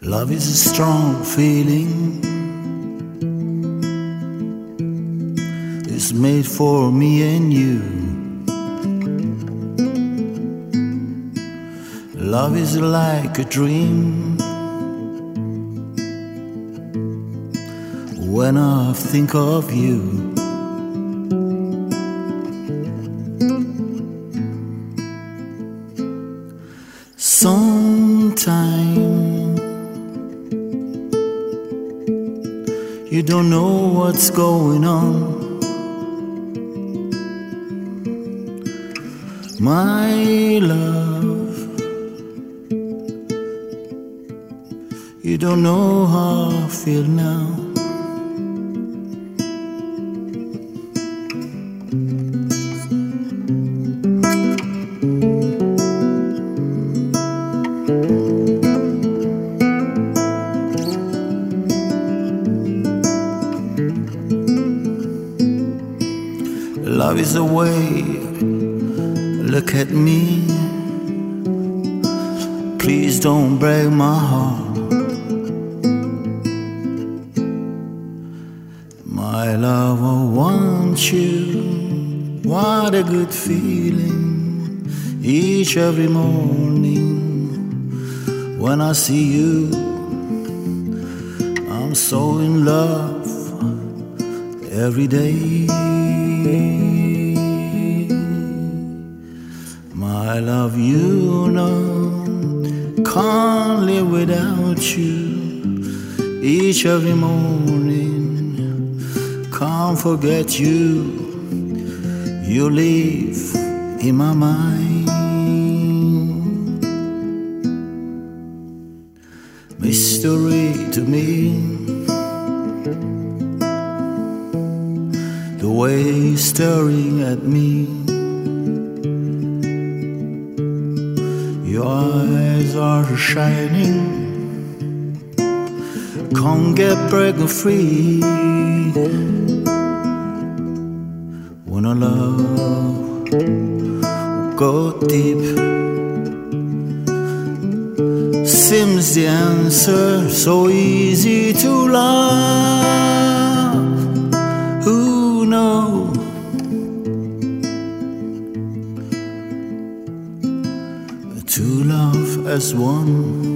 Love is a strong feeling. It's made for me and you. Love is like a dream. When I think of you, sometime you don't know what's going on. My love, you don't know how I feel now. Love is a way, look at me. Please don't break my heart. My love, I want you. What a good feeling. Each every morning when I see you, I'm so in love every day. My love, you know, can't live without you. Each every morning, can't forget you. You live in my mind. Mystery to me, the way you're staring at me. Your eyes are shining, can't get break free. When our love go deep, seems the answer so easy to love. Who knows? To love as one.